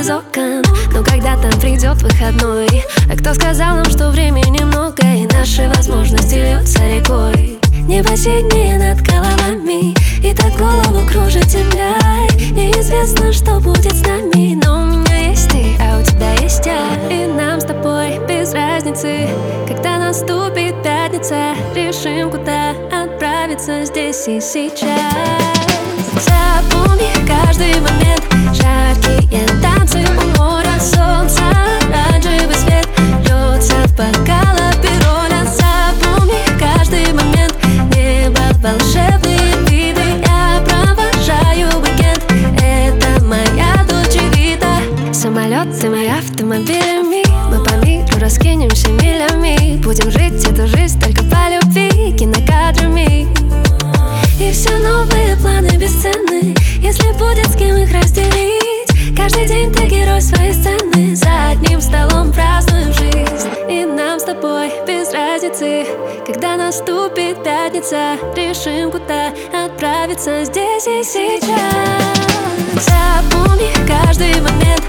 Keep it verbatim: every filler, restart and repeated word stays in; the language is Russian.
из окон. Но когда там придет выходной? А кто сказал нам, что времени много и наши возможности льются рекой? Небо синее над головами, и так голову кружит земля. Неизвестно, что будет с нами, но у меня есть ты, а у тебя есть я. И нам с тобой без разницы, когда наступит пятница, решим, куда отправиться здесь и сейчас. Запомни каждый момент, жаркие танцы у моря, солнца, оранжевый свет льется в бокалы пироля. Запомни каждый момент, небо, волшебные виды, я провожаю уикенд, это моя Dolce Vita. Самолетами, автомобилями, мы по миру раскинемся милями. Будем жить эту жизнь только по любви, кинокадрами. И все новые планы бесценны, если будет с кем их разделить. Каждый день ты герой своей сцены, за одним столом празднуем жизнь. И нам с тобой без разницы, когда наступит пятница, решим, куда отправиться здесь и сейчас. Запомни каждый момент,